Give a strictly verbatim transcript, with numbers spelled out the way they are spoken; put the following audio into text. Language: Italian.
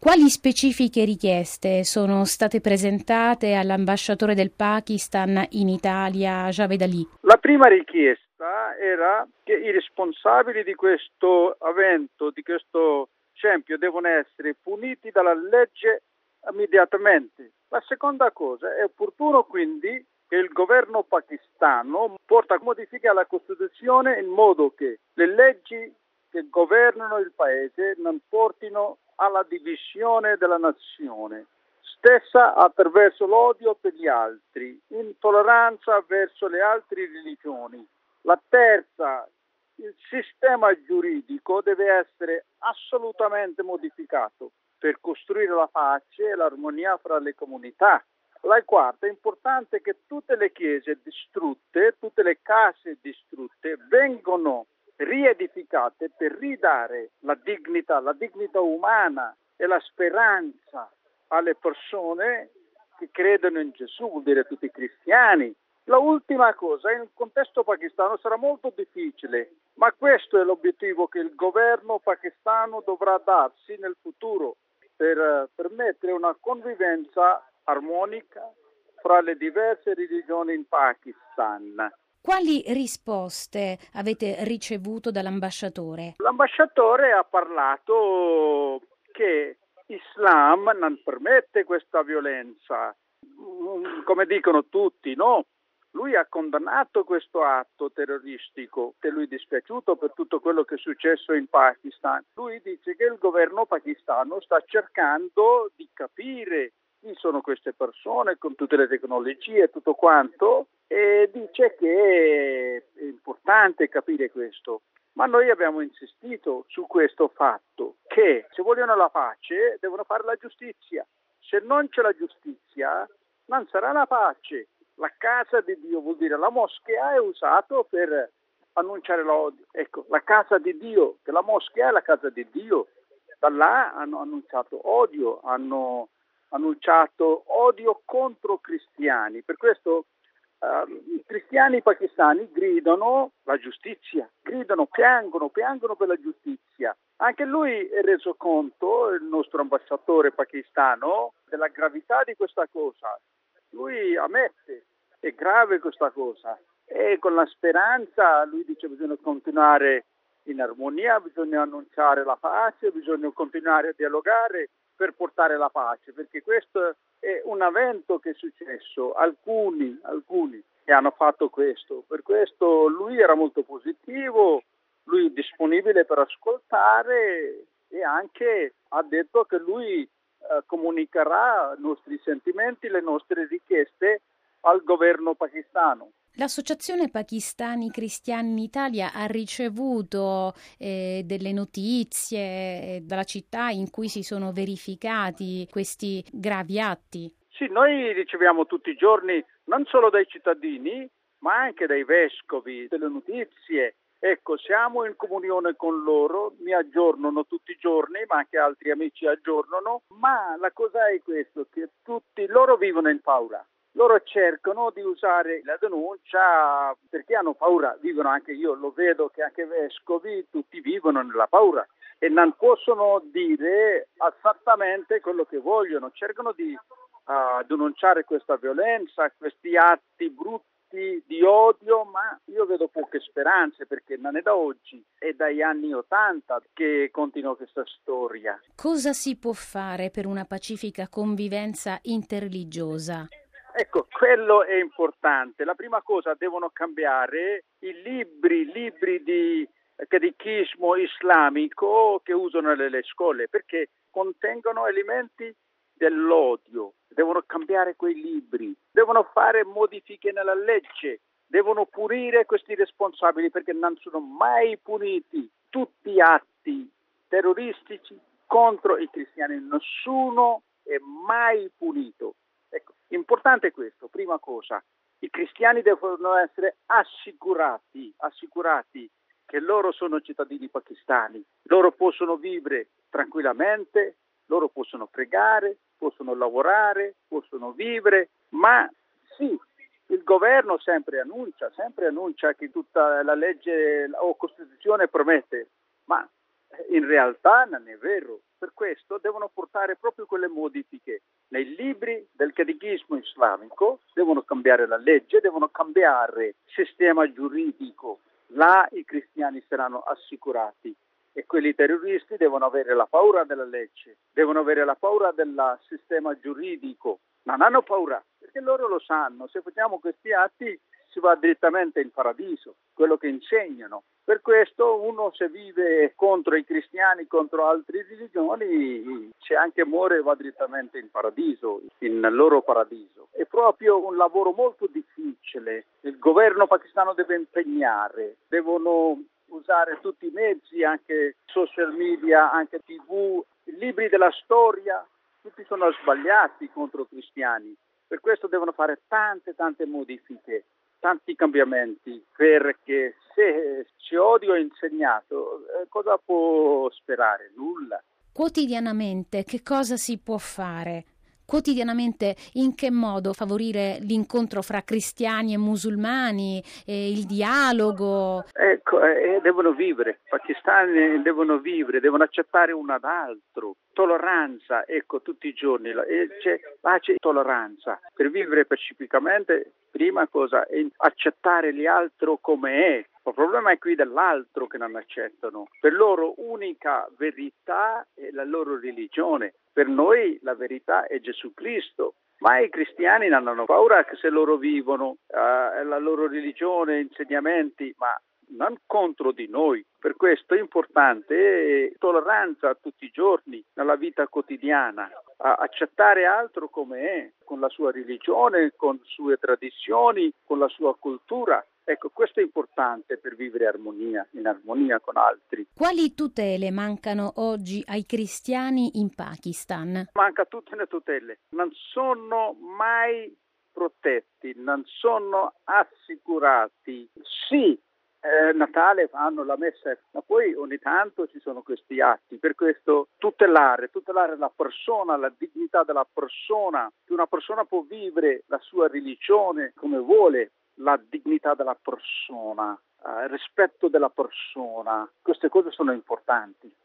Quali specifiche richieste sono state presentate all'ambasciatore del Pakistan in Italia, Javed Ali? La prima richiesta era che i responsabili di questo evento, di questo scempio, devono essere puniti dalla legge immediatamente. La seconda cosa, è opportuno quindi che il governo pakistano porta modifiche alla Costituzione in modo che le leggi che governano il paese non portino alla divisione della nazione, stessa attraverso l'odio per gli altri, intolleranza verso le altre religioni. La terza, il sistema giuridico deve essere assolutamente modificato per costruire la pace e l'armonia fra le comunità. La quarta, è importante che tutte le chiese distrutte, tutte le case distrutte vengono riedificate per ridare la dignità, la dignità umana e la speranza alle persone che credono in Gesù, vuol dire tutti i cristiani. La ultima cosa, in un contesto pakistano sarà molto difficile, ma questo è l'obiettivo che il governo pakistano dovrà darsi nel futuro per permettere una convivenza armonica fra le diverse religioni in Pakistan. Quali risposte avete ricevuto dall'ambasciatore? L'ambasciatore ha parlato che l'Islam non permette questa violenza, come dicono tutti, no? Lui ha condannato questo atto terroristico, che lui è dispiaciuto per tutto quello che è successo in Pakistan. Lui dice che il governo pakistano sta cercando di capire chi sono queste persone con tutte le tecnologie e tutto quanto, e dice che è importante capire questo. Ma noi abbiamo insistito su questo fatto, che se vogliono la pace devono fare la giustizia. Se non c'è la giustizia non sarà la pace. La casa di Dio vuol dire la moschea è usato per annunciare l'odio. Ecco, la casa di Dio, che la moschea è la casa di Dio. Da là hanno annunciato odio, hanno annunciato odio contro cristiani. Per questo uh, i cristiani pakistani gridano la giustizia, gridano, piangono, piangono per la giustizia. Anche lui è reso conto, il nostro ambasciatore pakistano, della gravità di questa cosa. Lui ammette, è grave questa cosa, e con la speranza lui dice bisogna continuare in armonia, bisogna annunciare la pace, bisogna continuare a dialogare per portare la pace, perché questo è un evento che è successo, alcuni, alcuni che hanno fatto questo, per questo lui era molto positivo, lui è disponibile per ascoltare e anche ha detto che lui eh, comunicherà i nostri sentimenti, le nostre richieste al governo pakistano. L'Associazione Pakistani Cristiani in Italia ha ricevuto eh, delle notizie dalla città in cui si sono verificati questi gravi atti. Sì, noi riceviamo tutti i giorni, non solo dai cittadini, ma anche dai vescovi, delle notizie. Ecco, siamo in comunione con loro, mi aggiornano tutti i giorni, ma anche altri amici aggiornano. Ma la cosa è questo, che tutti loro vivono in paura. Loro cercano di usare la denuncia perché hanno paura, vivono anche io, lo vedo che anche vescovi, tutti vivono nella paura e non possono dire esattamente quello che vogliono, cercano di uh, denunciare questa violenza, questi atti brutti di odio, ma io vedo poche speranze perché non è da oggi, è dagli anni ottanta che continua questa storia. Cosa si può fare per una pacifica convivenza interreligiosa? Ecco, quello è importante. La prima cosa, devono cambiare i libri, libri di catechismo islamico che usano nelle scuole, perché contengono elementi dell'odio. Devono cambiare quei libri, devono fare modifiche nella legge, devono punire questi responsabili perché non sono mai puniti tutti gli atti terroristici contro i cristiani. Nessuno è mai punito. Ecco, importante questo, prima cosa, i cristiani devono essere assicurati, assicurati che loro sono cittadini pakistani, loro possono vivere tranquillamente, loro possono pregare, possono lavorare, possono vivere, ma sì, il governo sempre annuncia, sempre annuncia che tutta la legge o Costituzione promette, ma In realtà non è vero. Per questo devono portare proprio quelle modifiche nei libri del catechismo islamico, devono cambiare la legge, devono cambiare il sistema giuridico. Là i cristiani saranno assicurati e quelli terroristi devono avere la paura della legge, devono avere la paura del sistema giuridico. Non hanno paura, perché loro lo sanno, se facciamo questi atti si va direttamente in paradiso, quello che insegnano. Per questo uno se vive contro i cristiani, contro altre religioni, se anche muore va direttamente in paradiso, in loro paradiso. È proprio un lavoro molto difficile. Il governo pakistano deve impegnare, devono usare tutti i mezzi, anche social media, anche tivù, i libri della storia, tutti sono sbagliati contro i cristiani. Per questo devono fare tante, tante modifiche, tanti cambiamenti, perché se c'è odio insegnato, eh, cosa può sperare? Nulla. Quotidianamente che cosa si può fare? Quotidianamente in che modo favorire l'incontro fra cristiani e musulmani, eh, il dialogo? Ecco, eh, devono vivere, i pakistani devono vivere, devono accettare uno ad altro. Tolleranza, ecco, tutti i giorni, eh, c'è pace e tolleranza. Per vivere pacificamente, prima cosa è accettare l'altro come è. Il problema è qui dell'altro che non accettano. Per loro unica verità è la loro religione. Per noi la verità è Gesù Cristo. Ma i cristiani non hanno paura che se loro vivono eh, la loro religione, insegnamenti, ma non contro di noi. Per questo è importante tolleranza tutti i giorni nella vita quotidiana, accettare altro come è, con la sua religione, con le sue tradizioni, con la sua cultura. Ecco, questo è importante per vivere armonia, in armonia con altri. Quali tutele mancano oggi ai cristiani in Pakistan? Manca tutte le tutele. Non sono mai protetti, non sono assicurati. Sì, eh, Natale fanno la messa, ma poi ogni tanto ci sono questi atti. Per questo tutelare, tutelare la persona, la dignità della persona, che una persona può vivere la sua religione come vuole, la dignità della persona, il rispetto della persona, queste cose sono importanti.